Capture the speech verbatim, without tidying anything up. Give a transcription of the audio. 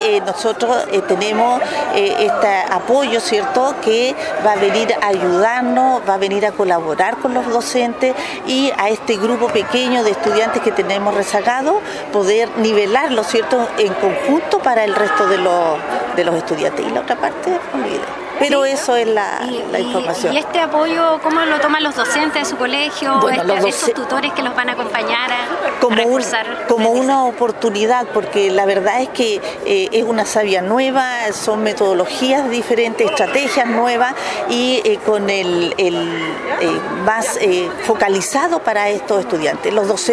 eh, nosotros eh, tenemos eh, este apoyo, ¿cierto?, que va a venir a ayudarnos, va a venir a colaborar con los docentes y a este grupo pequeño de estudiantes que tenemos rezagados, poder nivelarlo, ¿cierto?, en conjunto para el resto de los, de los estudiantes. Y la otra parte, olvide. Pero sí, eso es la, y, la información. ¿Y este apoyo cómo lo toman los docentes de su colegio? Bueno, este, los estos tutores que los van a acompañar a, como, a reforzar un, como una oportunidad, porque la verdad es que eh, es una savia nueva, son metodologías diferentes, estrategias nuevas y eh, con el, el eh, más eh, focalizado para estos estudiantes. Los docentes